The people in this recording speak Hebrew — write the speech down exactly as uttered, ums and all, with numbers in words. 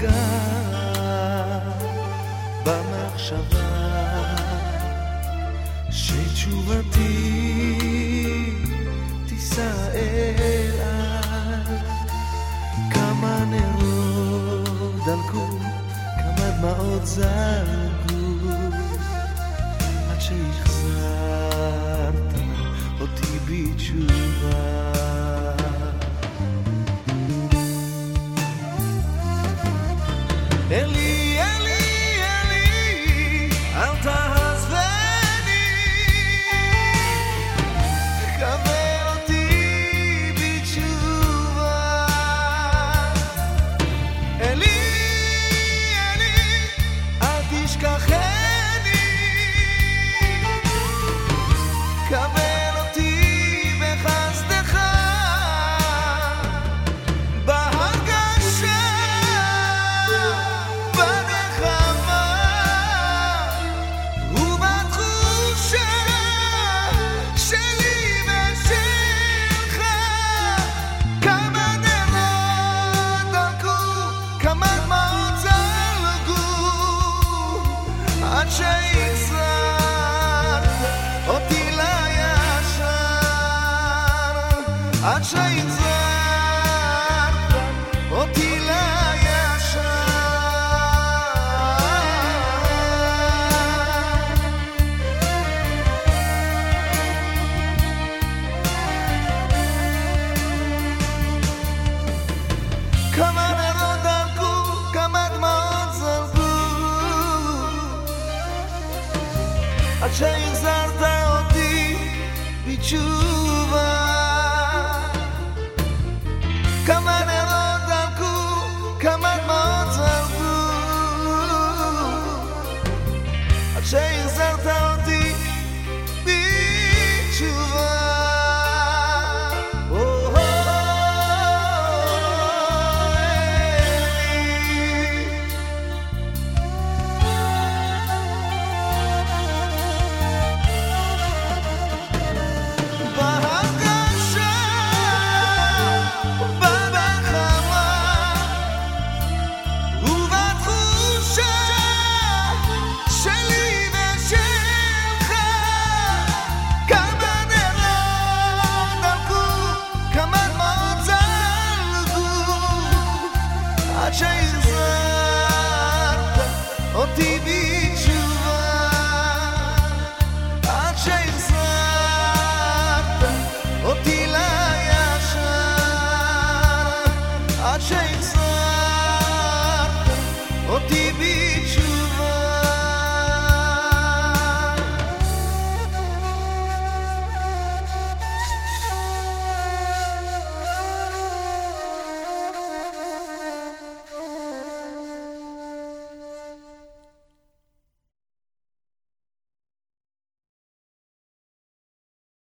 במחשבה שתשובתי תישא אל על. כמה נרות דלקו, כמה דמעות זלגו, עד שהחזרת אותי בתשובה. אלי, אלי, אלי, אל תעזבני, קבל אותי בתשובה. אלי, אלי, אל תשכחני, קבל אותי בחסדך. עד שהחזרת אותי לישר. כמה נרות דלקו, כמה דמעות זלגו, עד שהחזרת אותי בתשובה. כמה נרות דלקו, כמה דמעות זלגו, עד שהחזרת אותי בתשובה. עד שהחזרת אותי בתשובה, עד שהחזרת אותי לישר, עד שהחזרת אותי בתשובה.